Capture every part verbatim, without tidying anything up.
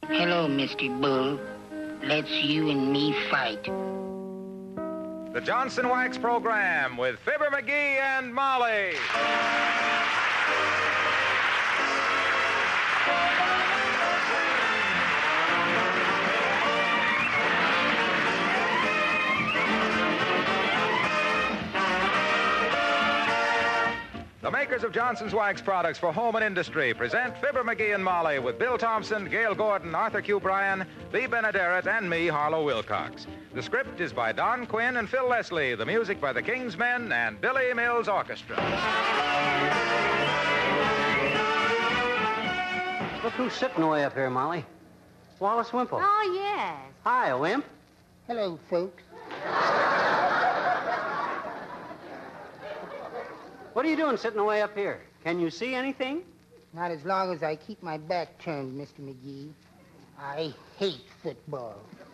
Hello, Mister Bull. Let's you and me fight. The Johnson Wax Program with Fibber McGee and Molly. The makers of Johnson's Wax products for home and industry present Fibber McGee and Molly with Bill Thompson, Gail Gordon, Arthur Q. Bryan, Lee Benaderet, and me, Harlow Wilcox. The script is by Don Quinn and Phil Leslie. The music by the King's Men and Billy Mills Orchestra. Look who's sitting way up here, Molly. Wallace Wimple. Oh, yes. Hi, Wimp. Hello, folks. What are you doing sitting way up here? Can you see anything? Not as long as I keep my back turned, Mister McGee. I hate football.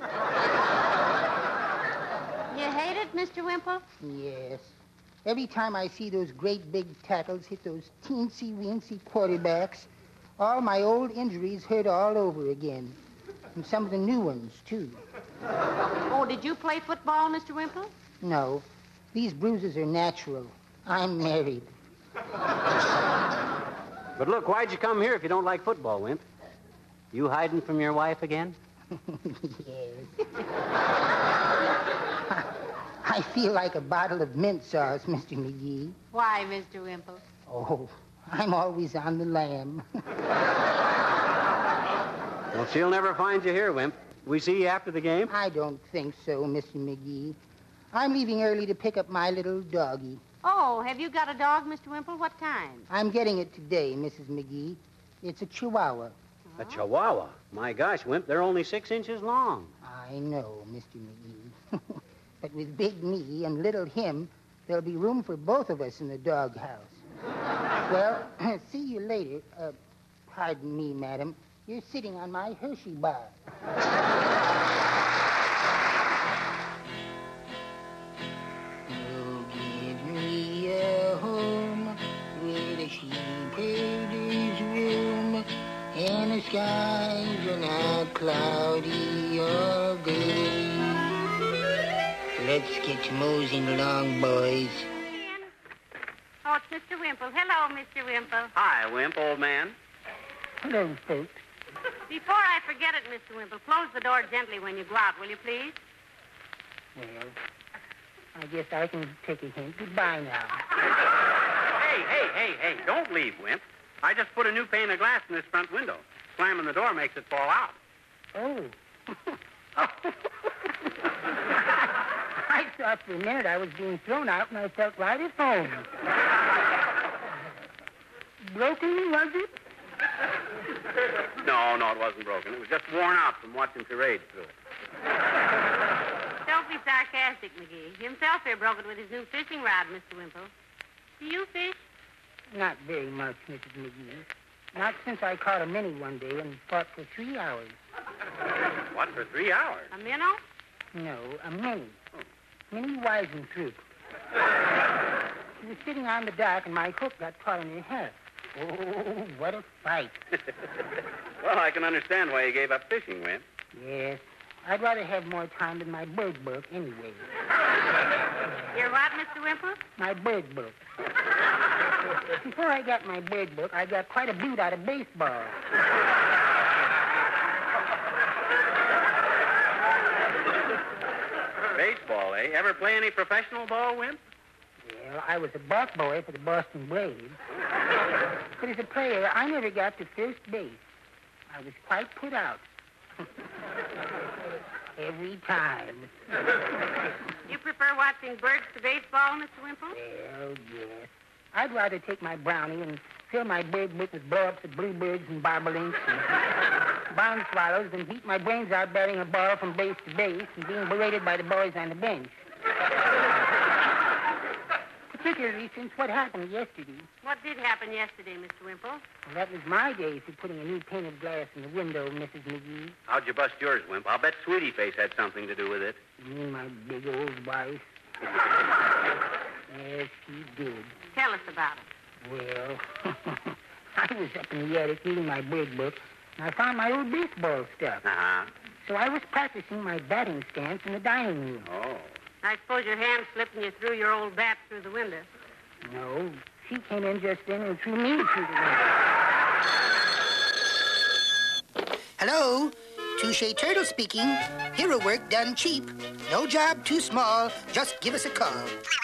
You hate it, Mister Wimple? Yes. Every time I see those great big tackles hit those teensy-weensy quarterbacks, all my old injuries hurt all over again. And some of the new ones, too. Oh, did you play football, Mister Wimple? No. These bruises are natural. I'm married. But look, why'd you come here if you don't like football, Wimp? You hiding from your wife again? Yes. I feel like a bottle of mint sauce, Mister McGee. Why, Mister Wimple? Oh, I'm always on the lam. Well, she'll never find you here, Wimp. We see you after the game? I don't think so, Mister McGee. I'm leaving early to pick up my little doggie. Oh, have you got a dog, Mister Wimple? What kind? I'm getting it today, Missus McGee. It's a Chihuahua. A Chihuahua? My gosh, Wimp, they're only six inches long. I know, Mister McGee. But with Big Me and Little Him, there'll be room for both of us in the doghouse. Well, see you later. Uh, pardon me, madam. You're sitting on my Hershey bar. Oh, give me a home with a sheepherder's room, and the skies are not cloudy or gray. Let's get moseying along, boys. Oh, it's Mister Wimple. Hello, Mister Wimple. Hi, Wimp, old man. Hello, folks. Before I forget it, Mister Wimple, close the door gently when you go out, will you, please? Well, I guess I can take a hint. Goodbye now. Hey, hey, hey, hey, don't leave, Wimp. I just put a new pane of glass in this front window. Slamming the door makes it fall out. Oh. I thought for a minute I was being thrown out, and I felt right at home. Broken, was it? No, no, it wasn't broken. It was just worn out from watching charades through it. Don't be sarcastic, McGee. Himself here broke it with his new fishing rod, Mister Wimple. Do you fish? Not very much, Missus McGee. Not since I caught a minnow one day and fought for three hours. What, for three hours? A minnow? No, a minnie. Minnie Weisenthroop. She was sitting on the dock, and my hook got caught in her hair. Oh, what a fight. Well, I can understand why you gave up fishing, Wimp. Yes. I'd rather have more time than my bird book anyway. Your what, Mister Wimple? My bird book. Before I got my bird book, I got quite a boot out of baseball. Baseball, eh? Ever play any professional ball, Wimp? Well, I was a ball boy for the Boston Braves. But as a player, I never got to first base. I was quite put out. Every time. You prefer watching birds to baseball, Mister Wimple? Well, yes. I'd rather take my brownie and fill my bird book with blow-ups of bluebirds and bobolinks and barn swallows than beat my brains out batting a ball from base to base and being berated by the boys on the bench. Particularly since what happened yesterday. What did happen yesterday, Mister Wimple? Well, that was my day for putting a new pane of glass in the window, Missus McGee. How'd you bust yours, Wimp? I'll bet Sweetie Face had something to do with it. You mean my big old wife? Yes, she did. Tell us about it. Well, I was up in the attic reading my bird book I found my old baseball stuff. Uh-huh. So I was practicing my batting stance in the dining room. Oh. I suppose your hand slipped and you threw your old bat through the window. No, she came in just then and threw me through the window. Hello, Touche Turtle speaking. Hero work done cheap. No job too small. Just give us a call.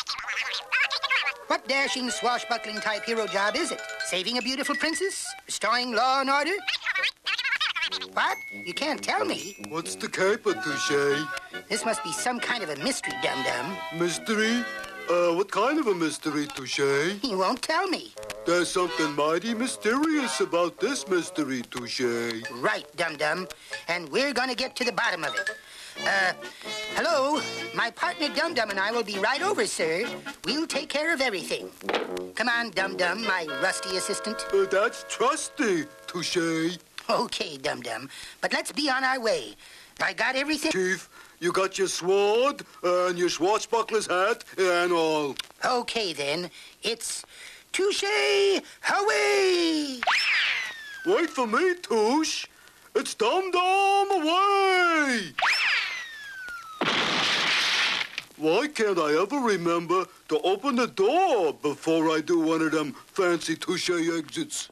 What dashing, swashbuckling type hero job is it? Saving a beautiful princess? Restoring law and order? What? You can't tell me. What's the caper, Touche? This must be some kind of a mystery, dum-dum. Mystery? Uh, what kind of a mystery, Touche? You won't tell me. There's something mighty mysterious about this mystery, Touche. Right, dum-dum. And we're gonna get to the bottom of it. Uh, hello? My partner Dum-Dum and I will be right over, sir. We'll take care of everything. Come on, Dum-Dum, my rusty assistant. Uh, that's trusty, Touche. Okay, Dum-Dum, but let's be on our way. I got everything? Chief, you got your sword and your swashbuckler's hat and all. Okay, then. It's Touche away! Wait for me, Touche. It's Dum-Dum away! Why can't I ever remember to open the door before I do one of them fancy Touche exits?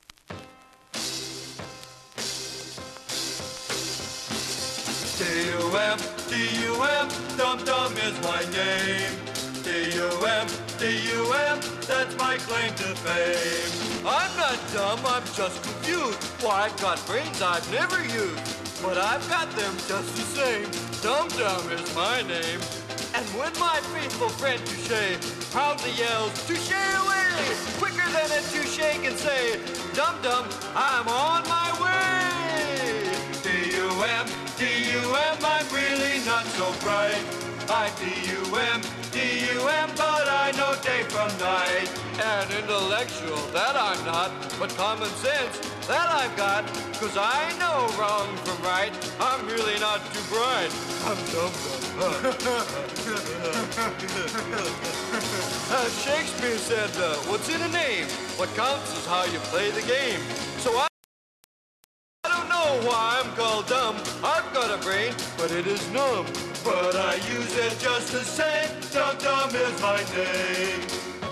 D U M, D U M, Dum-Dum is my name. D U M, D U M, that's my claim to fame. I'm not dumb, I'm just confused. Why, I've got brains I've never used. But I've got them just the same. Dum-Dum is my name. And when my faithful friend Touche proudly yells, Touche away! Quicker than a touche can say, Dum-Dum, I'm on my way! D U M, D U M, I'm really not so bright. I D U M, D U M, but I know day from night. And intellectual, that I'm not, but common sense, that I've got. Cause I know wrong from right, I'm really not too bright. I'm Dum-Dum. uh, Shakespeare said, uh, what's in a name? What counts is how you play the game. So I I don't know why I'm called dumb. I've got a brain, but it is numb. But I use it just the same. Dum-Dum is my name.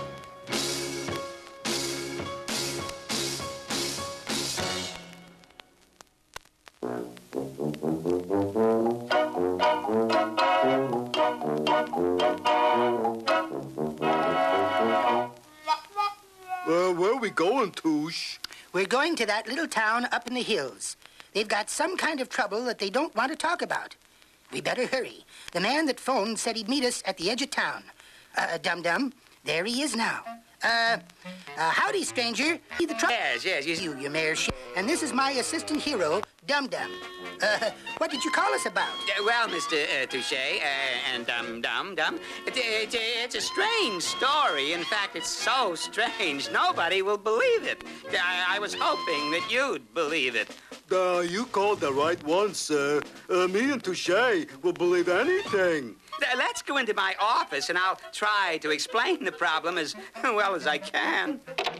Uh, where are we going, Touche? We're going to that little town up in the hills. They've got some kind of trouble that they don't want to talk about. We better hurry. The man that phoned said he'd meet us at the edge of town. Uh, Dum-Dum, there he is now. Uh, uh, howdy, stranger. See the trouble? Yes, yes, yes. You, you mayor sh... And this is my assistant hero, Dum-Dum. Uh, what did you call us about? Uh, well, Mister Uh, Touche, uh, and Dum Dum Dum, it, it, it's a strange story. In fact, it's so strange, nobody will believe it. I, I was hoping that you'd believe it. Uh, you called the right one, sir. Uh, me and Touche will believe anything. Uh, let's go into my office, and I'll try to explain the problem as well as I can.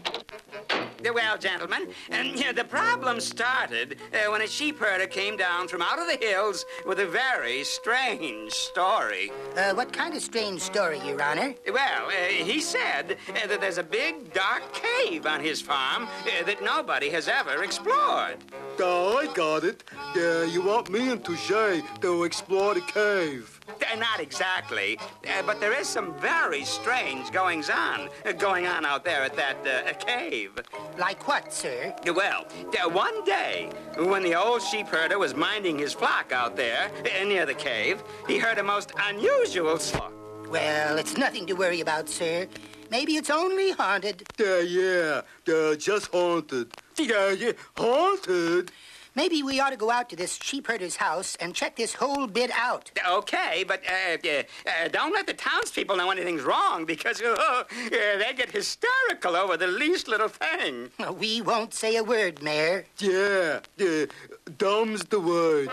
Well, gentlemen, and, you know, the problem started uh, when a sheep herder came down from out of the hills with a very strange story. Uh, what kind of strange story, Your Honor? Well, uh, he said uh, that there's a big, dark cave on his farm uh, that nobody has ever explored. Oh, I got it. Yeah, you want me and Touche to explore the cave. Uh, not exactly, uh, but there is some very strange goings-on uh, going on out there at that uh, cave. Like what, sir? Well, uh, one day, when the old sheep herder was minding his flock out there uh, near the cave, he heard a most unusual song. Well, it's nothing to worry about, sir. Maybe it's only haunted. Yeah, yeah, uh, just haunted. Yeah, yeah, haunted? Maybe we ought to go out to this sheep herder's house and check this whole bit out. Okay, but uh, uh, uh, don't let the townspeople know anything's wrong, because uh, uh, they get hysterical over the least little thing. We won't say a word, Mayor. Yeah, yeah, dumb's the word.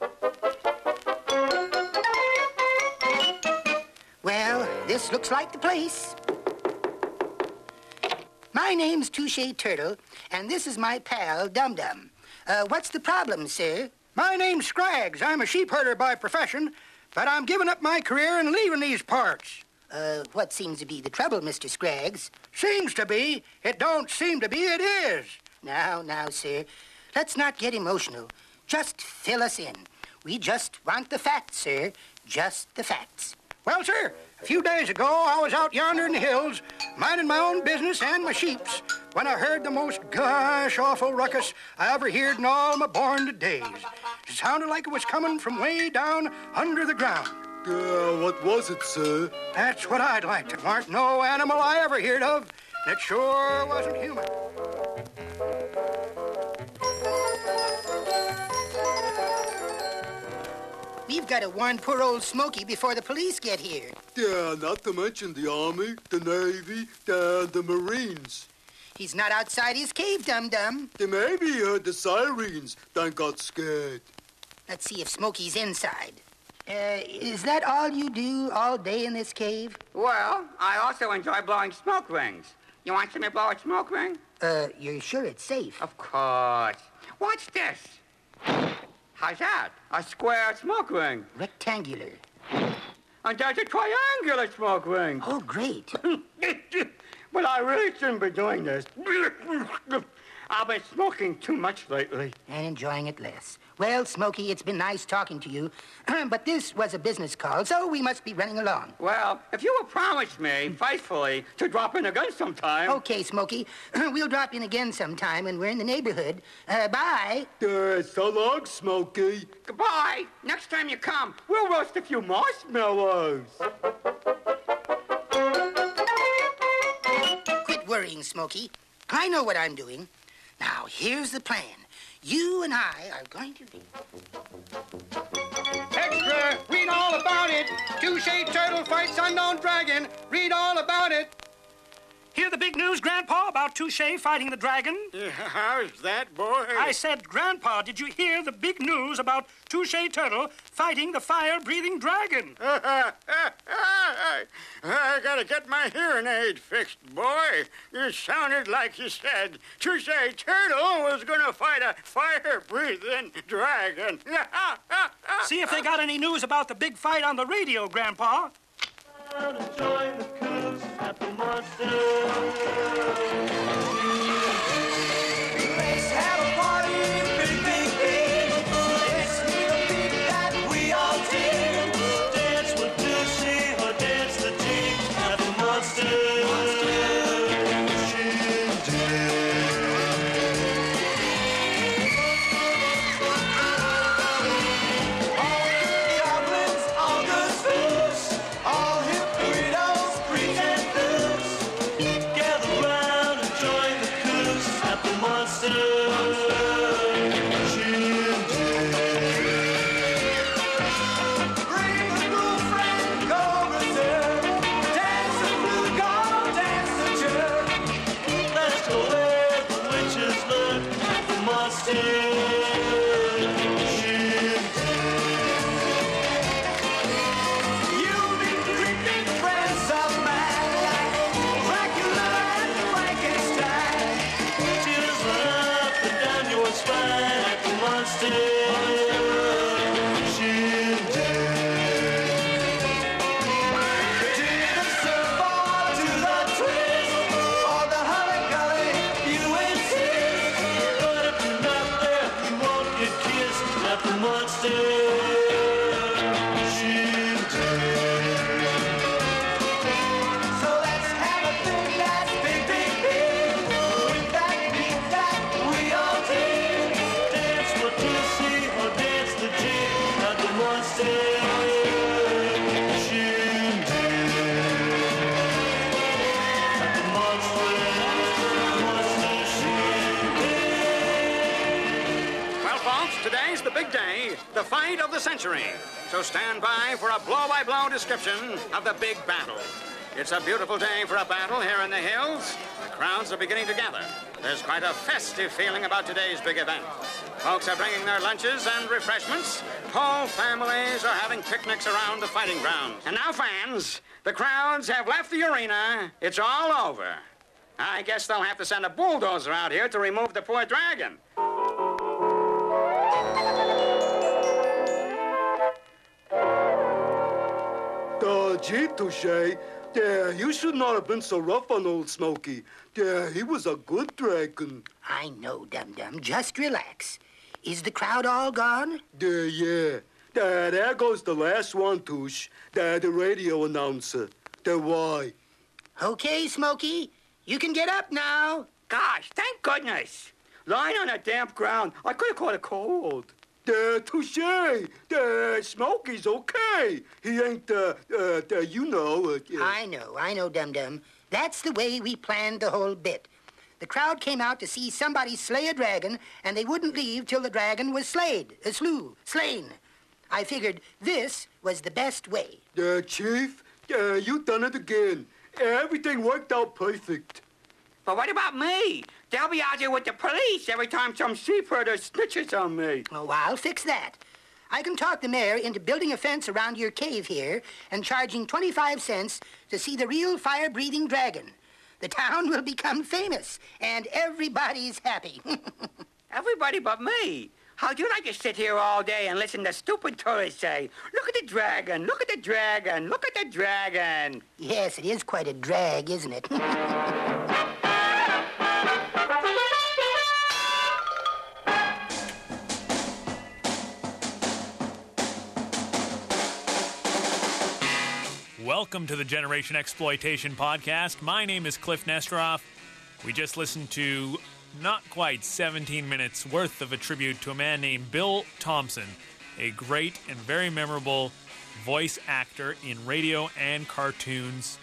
Well, this looks like the place. My name's Touche Turtle, and this is my pal, Dum-Dum. Uh, what's the problem, sir? My name's Scraggs. I'm a sheep herder by profession, but I'm giving up my career and leaving these parts. Uh, what seems to be the trouble, Mister Scraggs? Seems to be. It don't seem to be. It is. Now, now, sir, let's not get emotional. Just fill us in. We just want the facts, sir. Just the facts. Well, sir, a few days ago, I was out yonder in the hills, minding my own business and my sheep's, when I heard the most gosh awful ruckus I ever heard in all my born days. It sounded like it was coming from way down under the ground. Uh, what was it, sir? That's what I'd like to. There aren't no animal I ever heard of that sure wasn't human. We've got to warn poor old Smokey before the police get here. Yeah, not to mention the Army, the Navy, and the Marines. He's not outside his cave, dum-dum. The Navy heard the sirens, then got scared. Let's see if Smokey's inside. Uh, is that all you do all day in this cave? Well, I also enjoy blowing smoke rings. You want to see me blow a smoke ring? Uh, you're sure it's safe? Of course. Watch this. How's that? A square smoke ring. Rectangular. And there's a triangular smoke ring. Oh, great. But I really shouldn't be doing this. I've been smoking too much lately. And enjoying it less. Well, Smokey, it's been nice talking to you. But this was a business call, so we must be running along. Well, if you will promise me, faithfully, to drop in again sometime... Okay, Smokey. We'll drop in again sometime when we're in the neighborhood. Uh, bye. Uh, so long, Smokey. Goodbye. Next time you come, we'll roast a few marshmallows. Quit worrying, Smokey. I know what I'm doing. Now, here's the plan. You and I are going to be... Extra! Read all about it! Touche Turtle fights unknown dragon! Read all about it! Hear the big news, Grandpa, about Touche fighting the dragon? Yeah, how's that, boy? I said, Grandpa, did you hear the big news about Touche Turtle fighting the fire-breathing dragon? I gotta get my hearing aid fixed, boy. It sounded like you said Touche Turtle was gonna fight a fire-breathing dragon. See if they got any news about the big fight on the radio, Grandpa. Join the cruise at the monster. Let's have a party, big, big, big. Let's hear the beat that we all dig. Dance with Lucy or dance the jig at the monster. The fight of the century. So stand by for a blow-by-blow description of the big battle. It's a beautiful day for a battle here in the hills. The crowds are beginning to gather. There's quite a festive feeling about today's big event. Folks are bringing their lunches and refreshments. Whole families are having picnics around the fighting grounds. And now, fans, the crowds have left the arena. It's all over. I guess they'll have to send a bulldozer out here to remove the poor dragon. gee, Touche. Yeah, you should not have been so rough on old Smokey. Yeah, he was a good dragon. I know, Dum-Dum. Just relax. Is the crowd all gone? Yeah, yeah. Uh, there goes the last one, Touche. The, the radio announcer. The why. Okay, Smokey. You can get up now. Gosh, thank goodness. Lying on that damp ground, I could have caught a cold. Uh, Touche. Uh, Smokey's okay. He ain't, uh, uh, uh you know. Uh, uh, I know, I know, Dum-Dum. That's the way we planned the whole bit. The crowd came out to see somebody slay a dragon, and they wouldn't leave till the dragon was slayed, uh, slew, slain. I figured this was the best way. Uh, Chief, uh, you done it again. Everything worked out perfect. But what about me? They'll be out here with the police every time some sheep herder snitches on me. Oh, I'll fix that. I can talk the mayor into building a fence around your cave here and charging twenty-five cents to see the real fire-breathing dragon. The town will become famous, and everybody's happy. Everybody but me. How'd you like to sit here all day and listen to stupid tourists say, look at the dragon, look at the dragon, look at the dragon? Yes, it is quite a drag, isn't it? Welcome to the Generation Exploitation Podcast. My name is Cliff Nesteroff. We just listened to not quite seventeen minutes worth of a tribute to a man named Bill Thompson, a great and very memorable voice actor in radio and cartoons.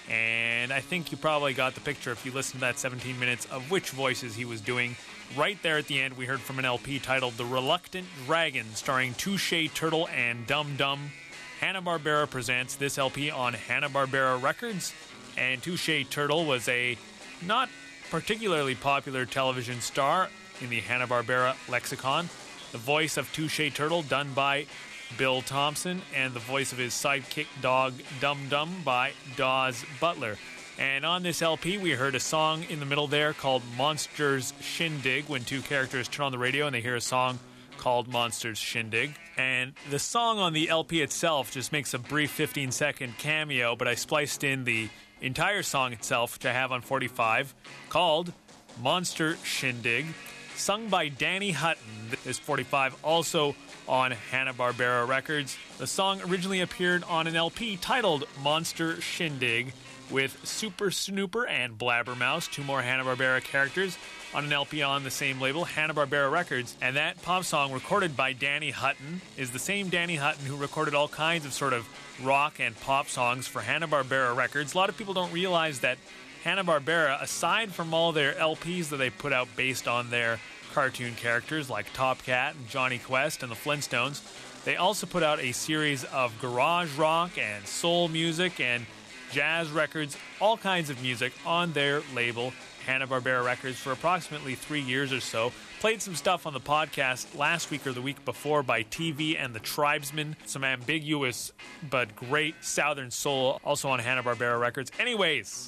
And I think you probably got the picture if you listened to that seventeen minutes of which voices he was doing. Right there at the end, we heard from an L P titled The Reluctant Dragon, starring Touche Turtle and Dum Dum. Hanna-Barbera presents this L P on Hanna-Barbera Records, and Touche Turtle was a not particularly popular television star in the Hanna-Barbera lexicon. The voice of Touche Turtle done by Bill Thompson, and the voice of his sidekick dog Dum Dum by Dawes Butler. And on this L P, we heard a song in the middle there called Monsters Shindig, when two characters turn on the radio and they hear a song called Monsters Shindig. And the song on the L P itself just makes a brief fifteen second cameo, but I spliced in the entire song itself, which I have on forty-five, called Monster Shindig, sung by Danny Hutton. This forty-five also on Hanna-Barbera Records. The song originally appeared on an L P titled Monster Shindig with Super Snooper and Blabbermouse, two more Hanna-Barbera characters, on an L P on the same label, Hanna-Barbera Records. And that pop song, recorded by Danny Hutton, is the same Danny Hutton who recorded all kinds of sort of rock and pop songs for Hanna-Barbera Records. A lot of people don't realize that Hanna-Barbera, aside from all their L Ps that they put out based on their cartoon characters like Top Cat and Johnny Quest and the Flintstones, they also put out a series of garage rock and soul music and jazz records, all kinds of music on their label, Hanna-Barbera Records, for approximately three years or so. Played some stuff on the podcast last week or the week before by T V and the Tribesmen, some ambiguous but great Southern soul, also on Hanna-Barbera Records. Anyways,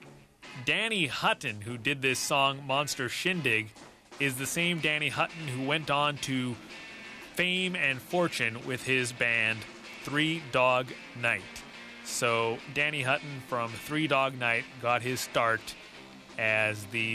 Danny Hutton, who did this song, Monster Shindig, is the same Danny Hutton who went on to fame and fortune with his band Three Dog Night. So Danny Hutton from Three Dog Night got his start as the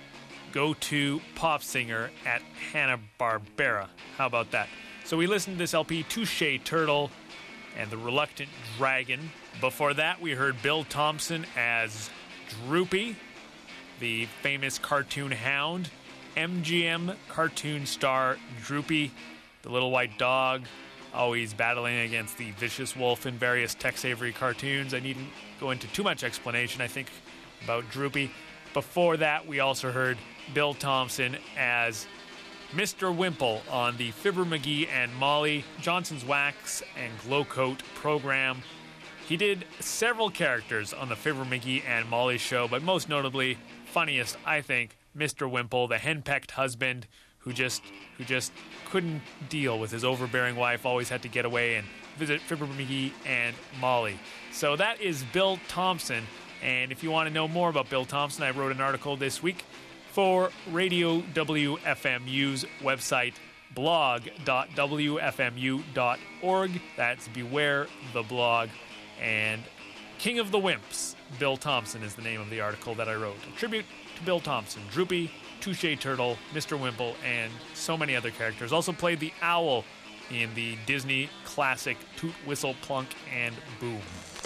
go-to pop singer at Hanna-Barbera. How about that? So we listened to this L P, Touche Turtle and the Reluctant Dragon. Before that, we heard Bill Thompson as Droopy, the famous cartoon hound. M G M cartoon star Droopy, the little white dog, always battling against the vicious wolf in various Tex Avery cartoons. I needn't go into too much explanation, I think, about Droopy. Before that, we also heard Bill Thompson as Mister Wimple on the Fibber McGee and Molly Johnson's Wax and Glow Coat program. He did several characters on the Fibber McGee and Molly show, but most notably, funniest, I think, Mister Wimple, the henpecked husband who just who just couldn't deal with his overbearing wife, always had to get away and visit Fibber McGee and Molly. So that is Bill Thompson. And if you want to know more about Bill Thompson, I wrote an article this week for Radio W F M U's website, blog dot w f m u dot org. That's Beware the Blog. And King of the Wimps, Bill Thompson is the name of the article that I wrote. A tribute to Bill Thompson, Droopy, Touche Turtle, Mister Wimple, and so many other characters. Also played the owl in the Disney classic Toot, Whistle, Plunk, and Boom.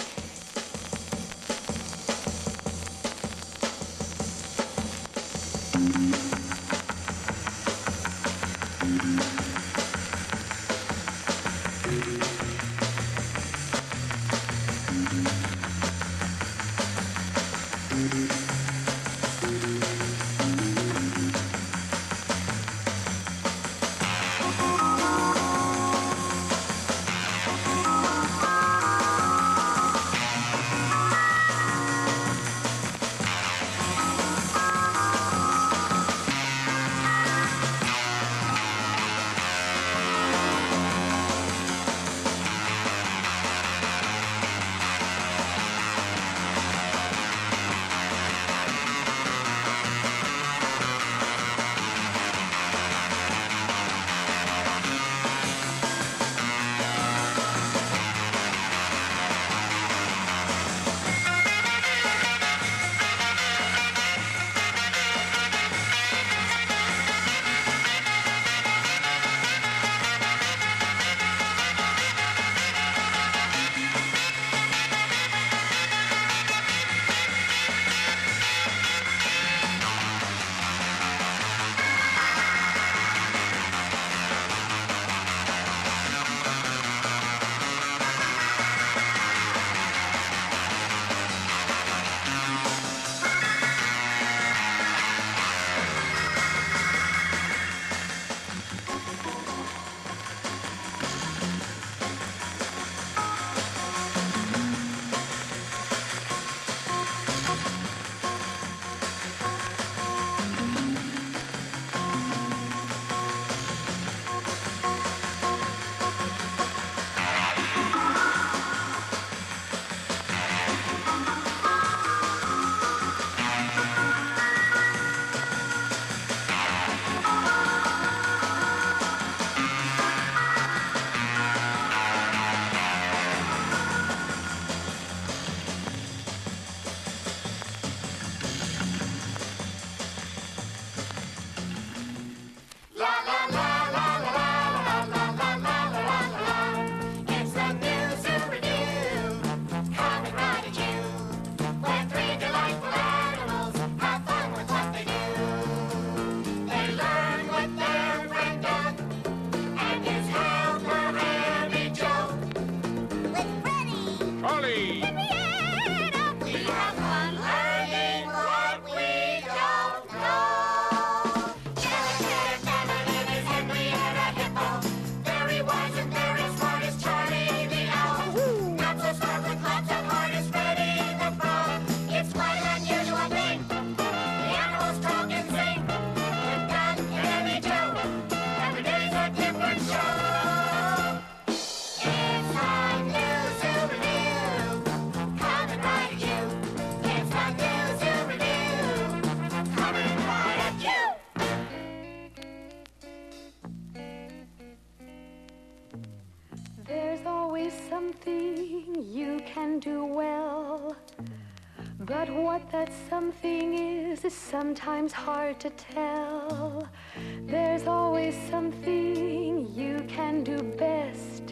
But what that something is, is sometimes hard to tell. There's always something you can do best,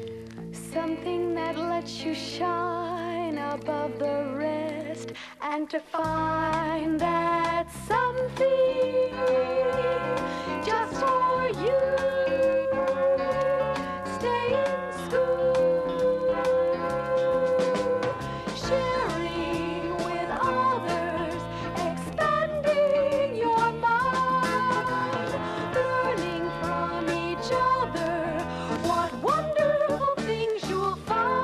something that lets you shine above the rest. And to find that something just for you, stay in school, sharing with others, expanding your mind, learning from each other, what wonderful things you'll find.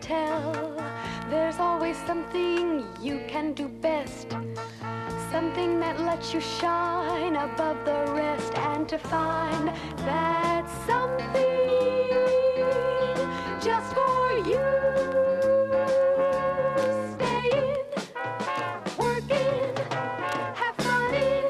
tell. There's always something you can do best, something that lets you shine above the rest, and to find that something just for you. Stay in, work in, have fun in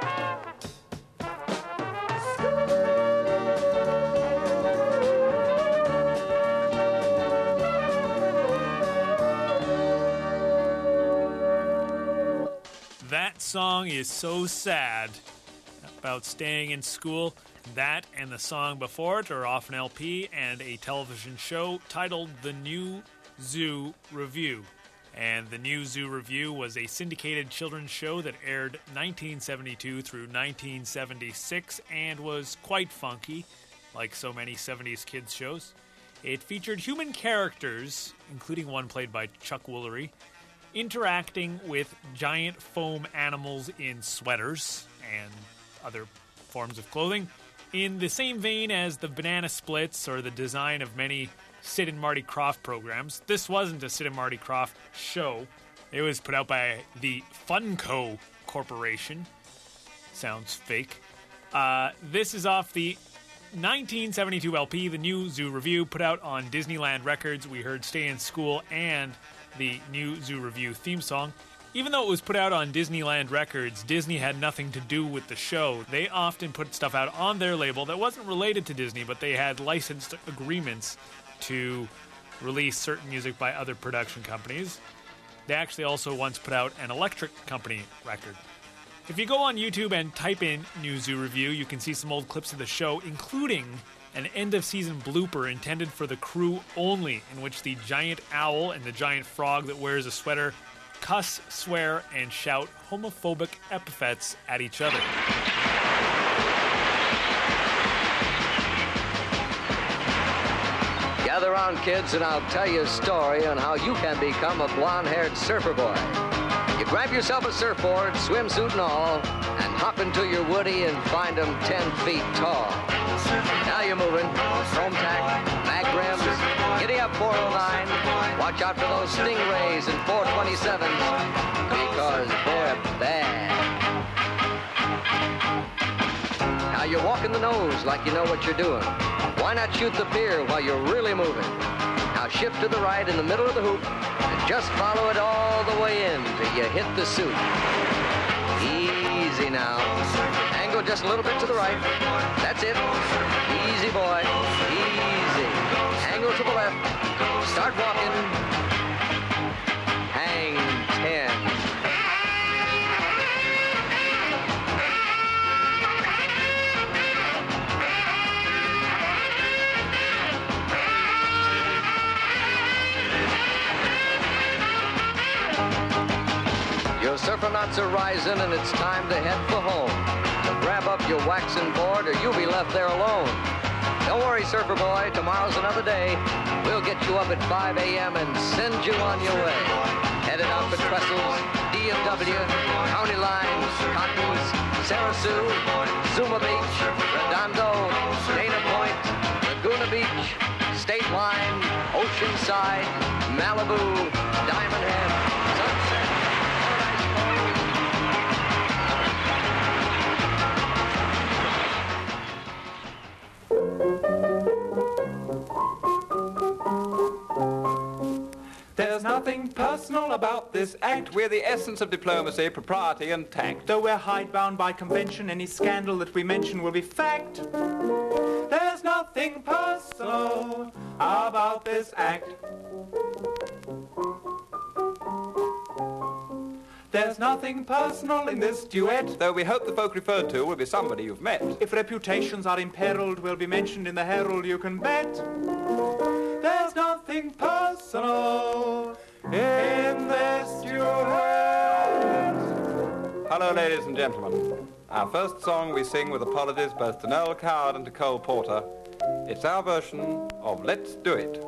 That song is so sad about staying in school. That and the song before it are off an L P and a television show titled The New Zoo Review. And The New Zoo Review was a syndicated children's show that aired nineteen seventy-two through nineteen seventy-six and was quite funky, like so many seventies kids shows. It featured human characters, including one played by Chuck Woolery, interacting with giant foam animals in sweaters and other forms of clothing, in the same vein as the Banana Splits or the design of many Sid and Marty Krofft programs. This wasn't a Sid and Marty Krofft show. It was put out by the Funko Corporation. Sounds fake. Uh, this is off the nineteen seventy-two L P, The New Zoo Review, put out on Disneyland Records. We heard Stay in School and the New Zoo Review theme song. Even though it was put out on Disneyland Records, Disney had nothing to do with the show. They often put stuff out on their label that wasn't related to Disney, but they had licensed agreements to release certain music by other production companies. They actually also once put out an Electric Company record. If you go on YouTube and type in New Zoo Review, you can see some old clips of the show, including an end-of-season blooper intended for the crew only, in which the giant owl and the giant frog that wears a sweater cuss, swear, and shout homophobic epithets at each other. Gather around, kids, and I'll tell you a story on how you can become a blonde-haired surfer boy. You grab yourself a surfboard, swimsuit and all, and hop into your woody and find them ten feet tall. Now you're moving. Chrome tack, mag rims, giddy up four oh nine. Watch out for those Stingrays and four twenty-sevens, because they're bad. Now you're walking the nose like you know what you're doing. Why not shoot the pier while you're really moving? Now shift to the right in the middle of the hoop and just follow it all the way in till you hit the suit. Easy now. Angle just a little bit to the right. That's it. Easy, boy. Easy. Angle to the left. Start walking. Hang ten. Your surfer knots are rising and it's time to head for home. So grab up your waxing board or you'll be left there alone. Don't worry, surfer boy, tomorrow's another day. We'll get you up at five a.m. and send you on your way. Headed out for Trestles, D F W, County Line, Cottons, Sarasoo, Zuma Beach, Redondo, Dana Point, Laguna Beach, State Line, Oceanside, Malibu, Diamond Head, Sunset. There's nothing personal about this act. We're the essence of diplomacy, propriety, and tact. Though we're hidebound by convention, any scandal that we mention will be fact. There's nothing personal about this act. There's nothing personal in this duet. Though we hope the folk referred to will be somebody you've met. If reputations are imperiled, we'll be mentioned in the Herald, you can bet. There's nothing personal in this duet. Hello, ladies and gentlemen. Our first song we sing with apologies both to Noel Coward and to Cole Porter. It's our version of Let's Do It.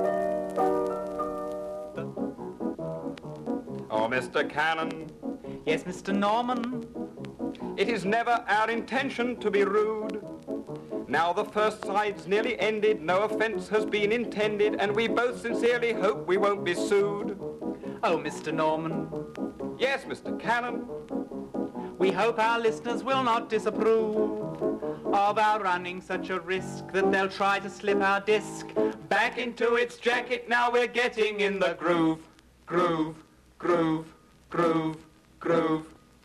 Oh, Mister Cannon. Yes, Mister Norman. It is never our intention to be rude. Now the first side's nearly ended, no offense has been intended, and we both sincerely hope we won't be sued. Oh, Mister Norman. Yes, Mister Cannon. We hope our listeners will not disapprove of our running such a risk that they'll try to slip our disc back into its jacket. Now we're getting in the groove, groove, groove, groove, groove.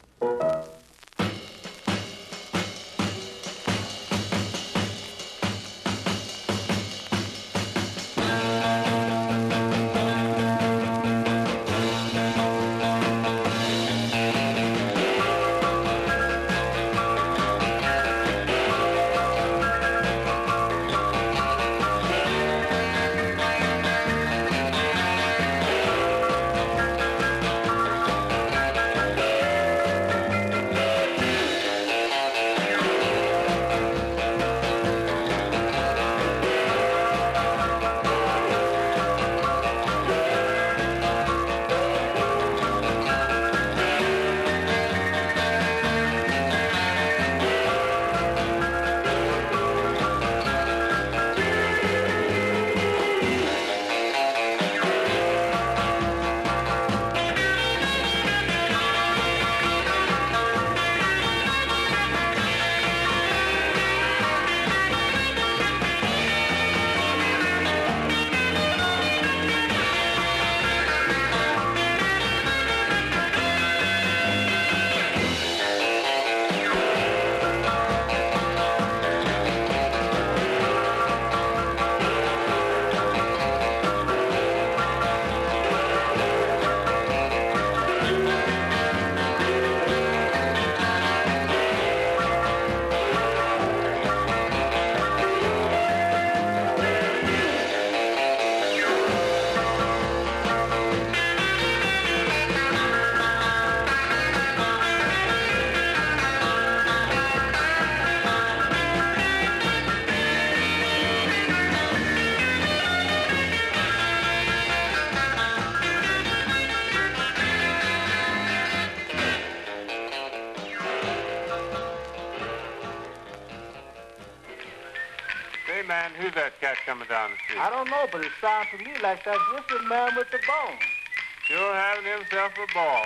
Man, who's that cat coming down the street? I don't know, but it sounds to me like that whistling man with the bone. Sure having himself a ball.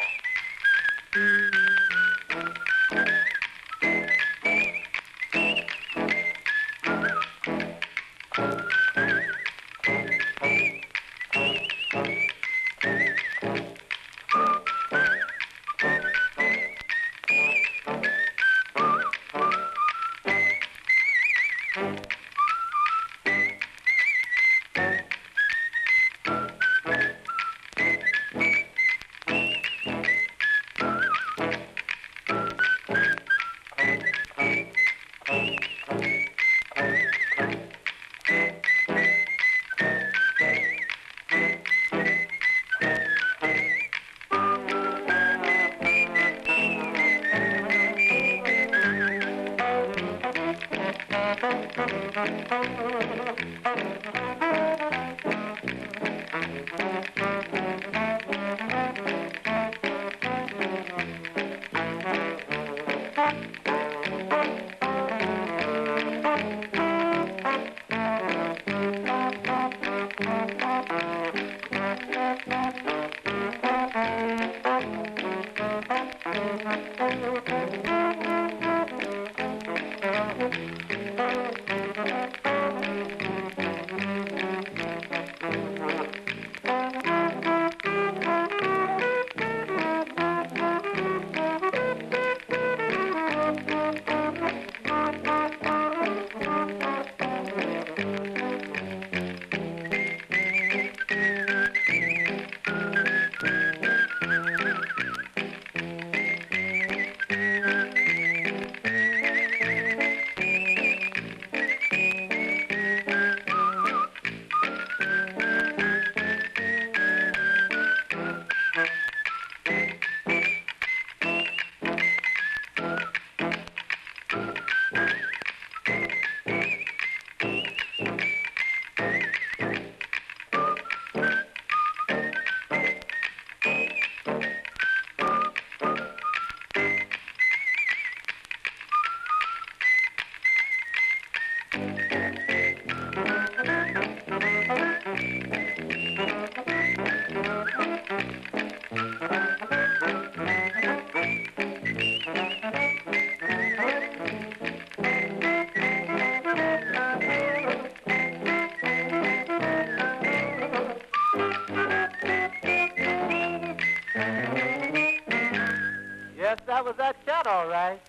was that cat, all right.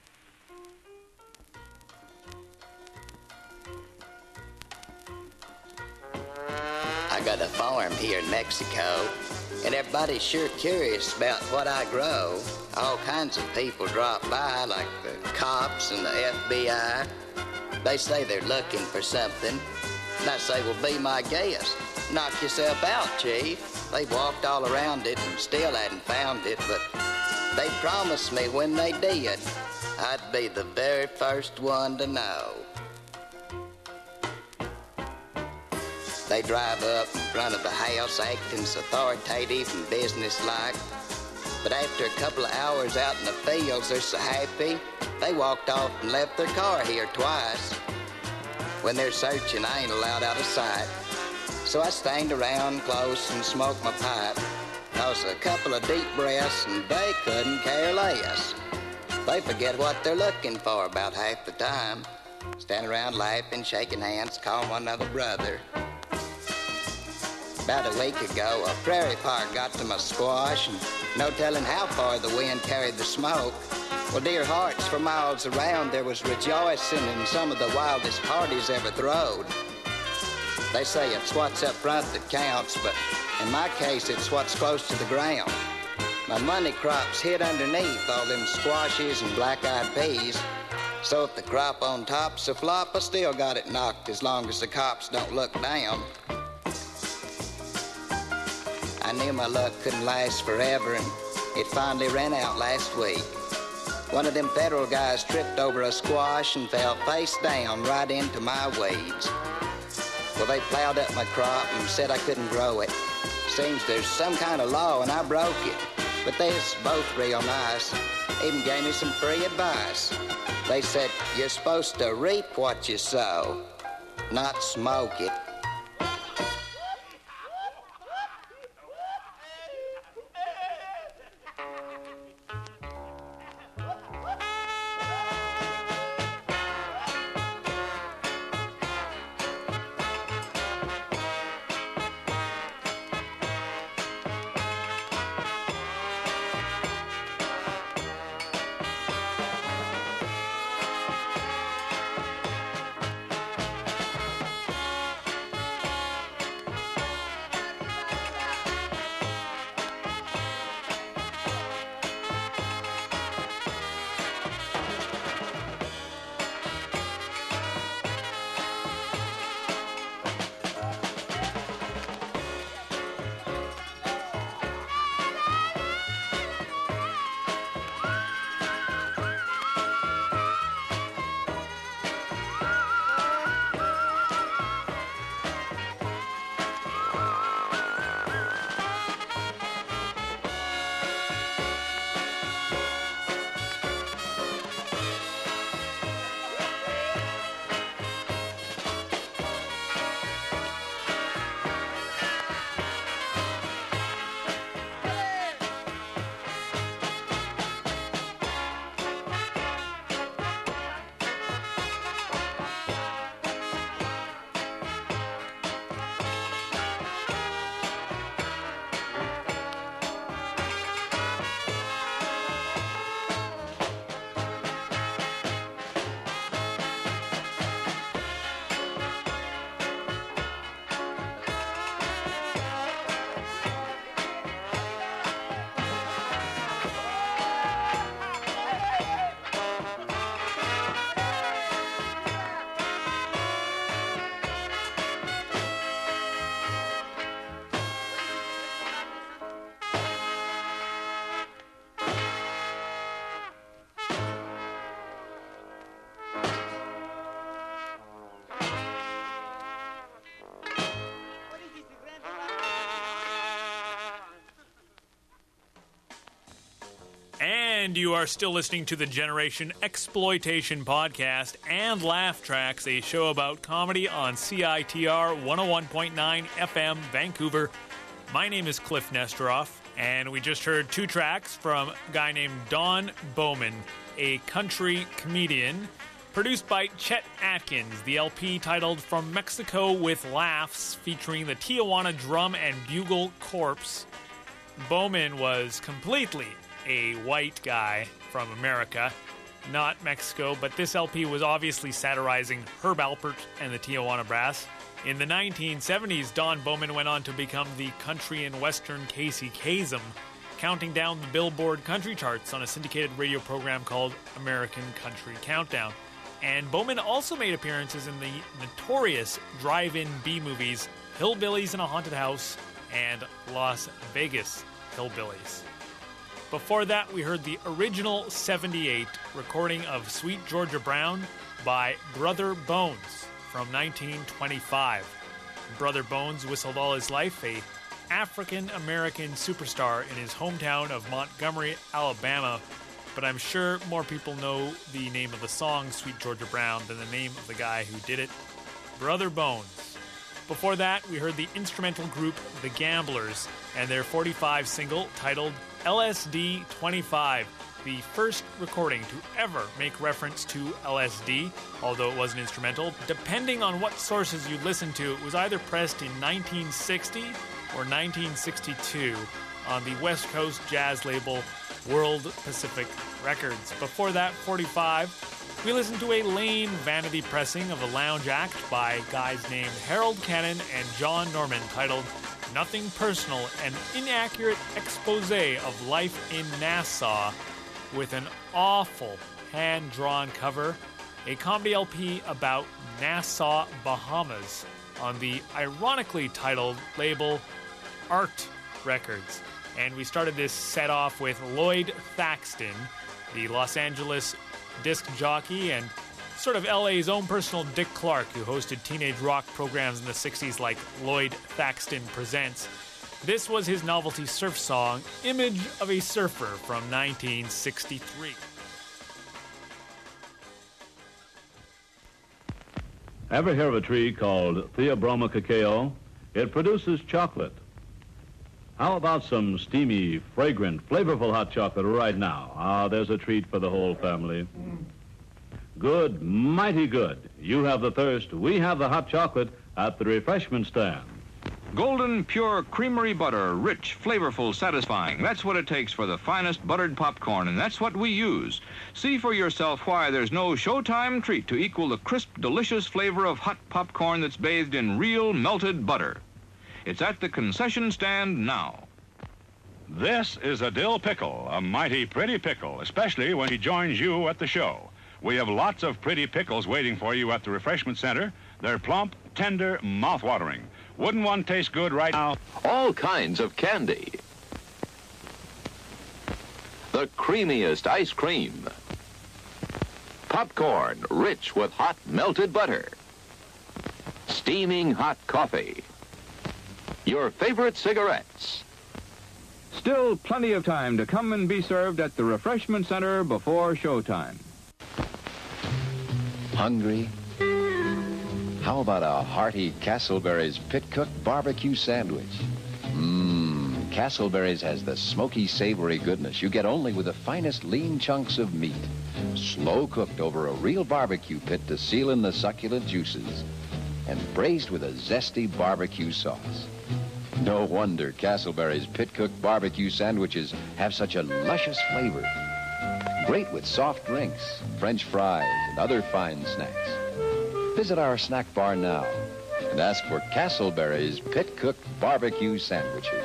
I got a farm here in Mexico, and everybody's sure curious about what I grow. All kinds of people drop by, like the cops and the F B I. They say they're looking for something, and I say, well, be my guest. Knock yourself out, Chief. They've walked all around it and still hadn't found it, but they promised me when they did, I'd be the very first one to know. They drive up in front of the house acting authoritative and businesslike. But after a couple of hours out in the fields, they're so happy, they walked off and left their car here twice. When they're searching, I ain't allowed out of sight. So I stand around close and smoke my pipe. Cause a couple of deep breaths and they couldn't care less. They forget what they're looking for about half the time. Stand around laughing, shaking hands, calling one another brother. About a week ago, a prairie park got to my squash, and no telling how far the wind carried the smoke. Well, dear hearts, for miles around, there was rejoicing in some of the wildest parties ever throwed. They say it's what's up front that counts, but in my case, it's what's close to the ground. My money crop's hid underneath all them squashes and black-eyed peas. So if the crop on top's a flop, I still got it knocked as long as the cops don't look down. I knew my luck couldn't last forever, and it finally ran out last week. One of them federal guys tripped over a squash and fell face down right into my weeds. Well, they plowed up my crop and said I couldn't grow it. Seems there's some kind of law and I broke it. But they was both real nice, even gave me some free advice. They said, you're supposed to reap what you sow, not smoke it. And you are still listening to the Generation Exploitation Podcast and Laugh Tracks, a show about comedy on C I T R one oh one point nine F M, Vancouver. My name is Cliff Nesteroff, and we just heard two tracks from a guy named Don Bowman, a country comedian, produced by Chet Atkins, the L P titled From Mexico with Laughs, featuring the Tijuana Drum and Bugle Corps. Bowman was completely a white guy from America, not Mexico, but this L P was obviously satirizing Herb Alpert and the Tijuana Brass. In the nineteen seventies, Don Bowman went on to become the country and western Casey Kasem, counting down the Billboard country charts on a syndicated radio program called American Country Countdown. And Bowman also made appearances in the notorious drive-in B-movies Hillbillies in a Haunted House and Las Vegas Hillbillies. Before that, we heard the original seventy-eight recording of Sweet Georgia Brown by Brother Bones from nineteen twenty-five. Brother Bones whistled all his life, a African-American superstar in his hometown of Montgomery, Alabama, but I'm sure more people know the name of the song Sweet Georgia Brown than the name of the guy who did it, Brother Bones. Before that, we heard the instrumental group The Gamblers and their forty-five single titled L S D twenty-five, the first recording to ever make reference to L S D, although it was an instrumental. Depending on what sources you listen to, it was either pressed in nineteen sixty or nineteen sixty-two on the West Coast jazz label World Pacific Records. Before that, forty-five, we listened to a lame vanity pressing of a lounge act by guys named Harold Cannon and John Norman titled Nothing Personal, an inaccurate expose of life in Nassau with an awful hand-drawn cover, a comedy L P about Nassau, Bahamas on the ironically titled label Art Records. And we started this set off with Lloyd Thaxton, the Los Angeles disc jockey and sort of L A's own personal Dick Clark, who hosted teenage rock programs in the sixties like Lloyd Thaxton Presents. This was his novelty surf song, Image of a Surfer, from nineteen sixty-three. Ever hear of a tree called Theobroma cacao? It produces chocolate. How about some steamy, fragrant, flavorful hot chocolate right now? Ah, there's a treat for the whole family. Good, mighty good. You have the thirst, we have the hot chocolate at the refreshment stand. Golden, pure creamery butter, rich, flavorful, satisfying. That's what it takes for the finest buttered popcorn, and that's what we use. See for yourself why there's no Showtime treat to equal the crisp, delicious flavor of hot popcorn that's bathed in real melted butter. It's at the concession stand now. This is a dill pickle, a mighty pretty pickle, especially when he joins you at the show. We have lots of pretty pickles waiting for you at the refreshment center. They're plump, tender, mouth-watering. Wouldn't one taste good right now? All kinds of candy. The creamiest ice cream. Popcorn, rich with hot melted butter. Steaming hot coffee. Your favorite cigarettes. Still plenty of time to come and be served at the refreshment center before showtime. Hungry? How about a hearty Castleberry's pit-cooked barbecue sandwich? Mmm, Castleberry's has the smoky, savory goodness you get only with the finest lean chunks of meat, slow-cooked over a real barbecue pit to seal in the succulent juices, and braised with a zesty barbecue sauce. No wonder Castleberry's pit-cooked barbecue sandwiches have such a luscious flavor. Great with soft drinks, French fries, and other fine snacks. Visit our snack bar now and ask for Castleberry's pit-cooked barbecue sandwiches.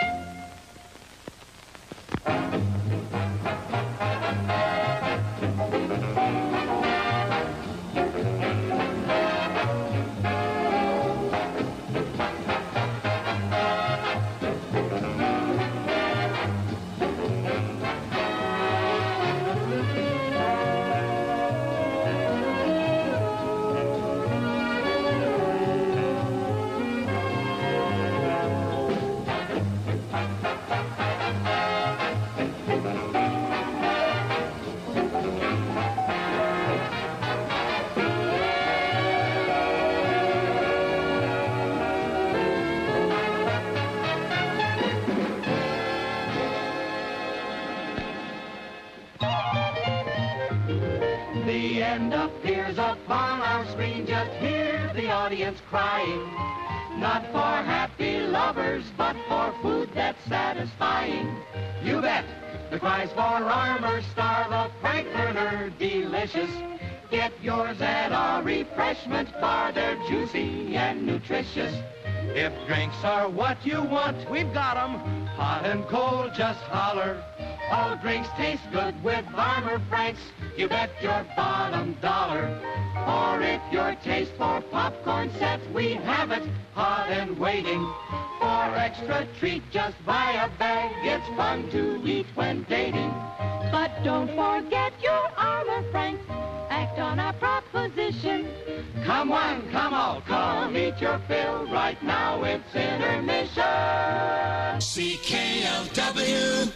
Crying, not for happy lovers, but for food that's satisfying. You bet The Kreisbar Armor Star, the Frankfurter Delicious. Get yours at our refreshment bar. They're juicy and nutritious. If drinks are what you want, we've got 'em. Hot and cold, just holler. All drinks taste good with Armor Franks. You bet your bottom dollar. Or if your taste for popcorn set, we have it hot and waiting. For extra treat, just buy a bag. It's fun to eat when dating. But don't forget your Armor Franks. Act on our proposition. Come one, come all, come eat your fill. Right now it's intermission. C K L W.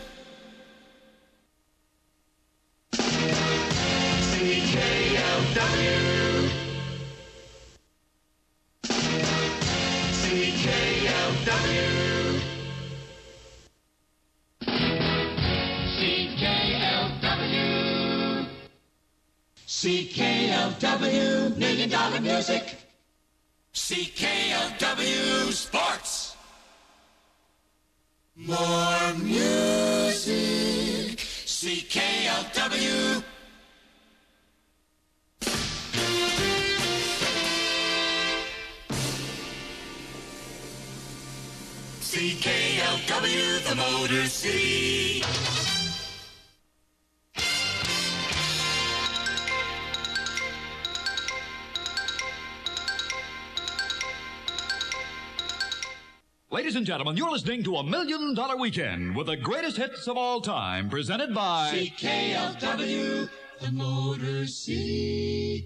C K L W. C K L W. C K L W. C K L W, Million Dollar Music. C K L W Sports. More music. C K L W. C K L W, the Motor City. Ladies and gentlemen, you're listening to A Million Dollar Weekend with the greatest hits of all time, presented by C K L W, the Motor City.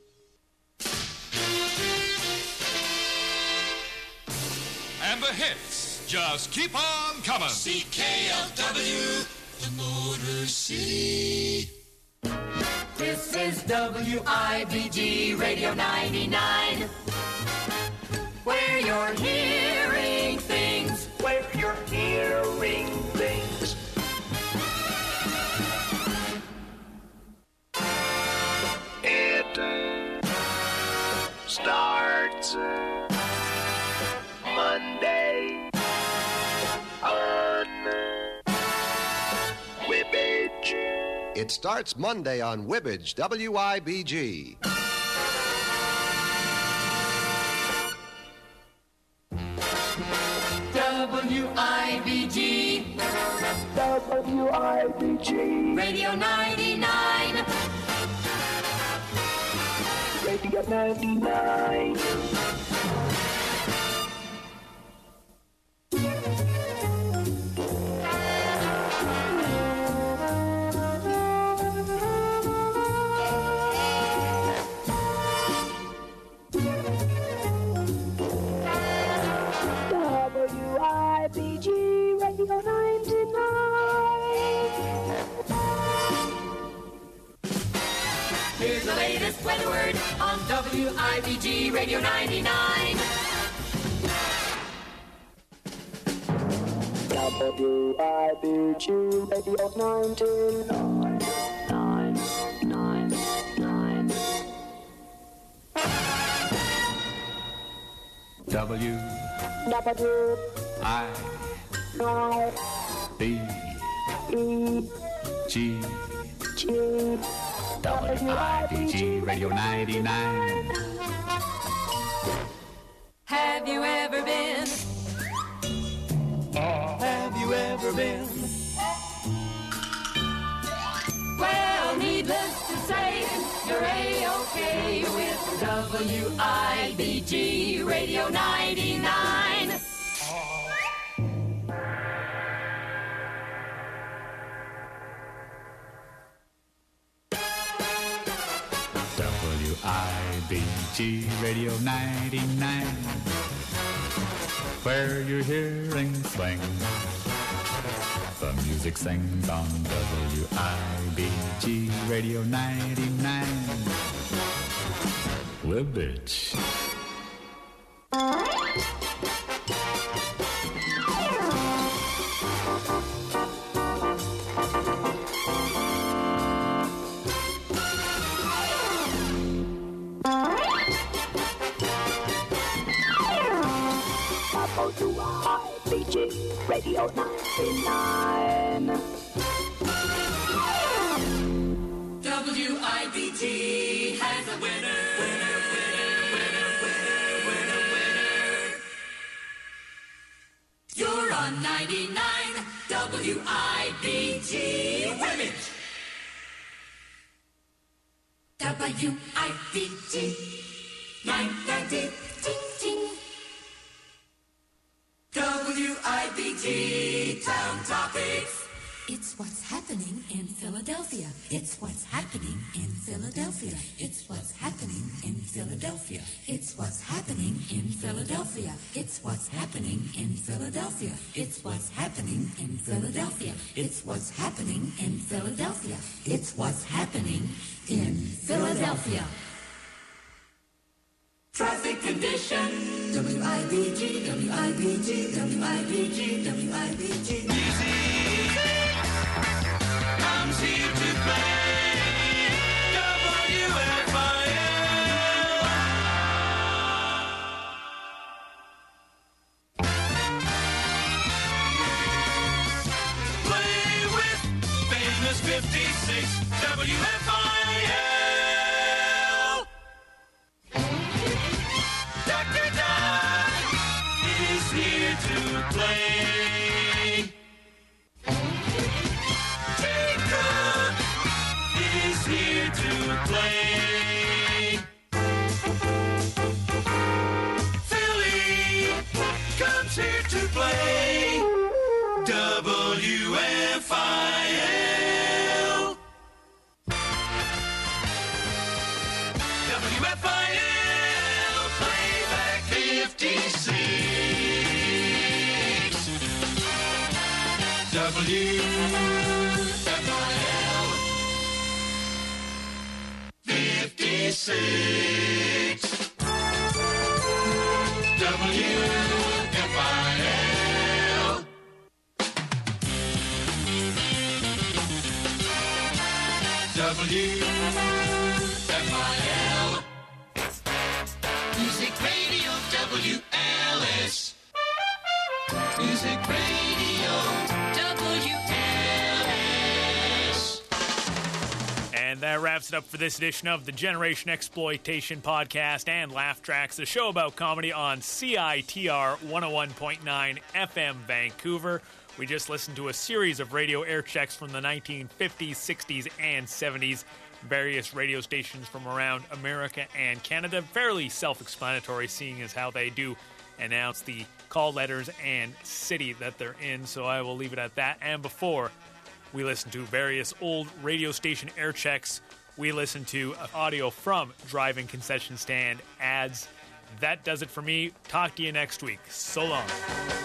And the hits just keep on coming. C K L W, the Motor City. This is W I B G Radio ninety-nine, where you're hearing things, where you're hearing things. It starts Monday on Wibbage. It starts Monday on Wibbage, W I B G. W I B G. W I B G. Radio ninety-nine. Radio ninety-nine. W I B G Radio ninety-nine. Here's the latest weather word on W I B G Radio ninety-nine. W I B G Radio ninety-nine. Nine, nine, nine. W W I I B E G G W I B G Radio ninety-nine. Have you ever been? Have you ever been? Well, needless to say, you're A-OK with W I B G Radio ninety-nine. W I B G Radio ninety-nine, where you're hearing swing. The music sings on W I B G Radio ninety-nine. Wibbage. W I B G Radio ninety-nine. W I B G, Women's. W I B G, nine thirty, ting, ting. W I B G, Town Topics. It's what's happening in Philadelphia. It's what's happening in Philadelphia. It's what's happening in Philadelphia. It's what's happening in Philadelphia. It's what's happening in Philadelphia. It's what's happening in Philadelphia. It's what's happening in Philadelphia. It's what's happening in Philadelphia. Traffic condition. W I B G, W I B G, W I B G, W I B G. Music comes here to play. W F I L. Play with famous fifty-six W F I L. Doctor Doc is here to play. Ted Cook is here to play. Philly comes here to play. W F I L. W F I L playback fifty-six. W F I L fifty-six. W F I L. W F I L. Music Radio W L S. Music Radio W L S. And that wraps it up for this edition of the Generation Exploitation Podcast and Laugh Tracks, the show about comedy on C I T R one oh one point nine F M Vancouver. We just listened to a series of radio air checks from the nineteen fifties, sixties, and seventies. Various radio stations from around America and Canada. Fairly self-explanatory, seeing as how they do announce the call letters and city that they're in, so I will leave it at that. And before we listen to various old radio station air checks, we listen to audio from drive-in concession stand ads. That does it for me. Talk to you next week. So long.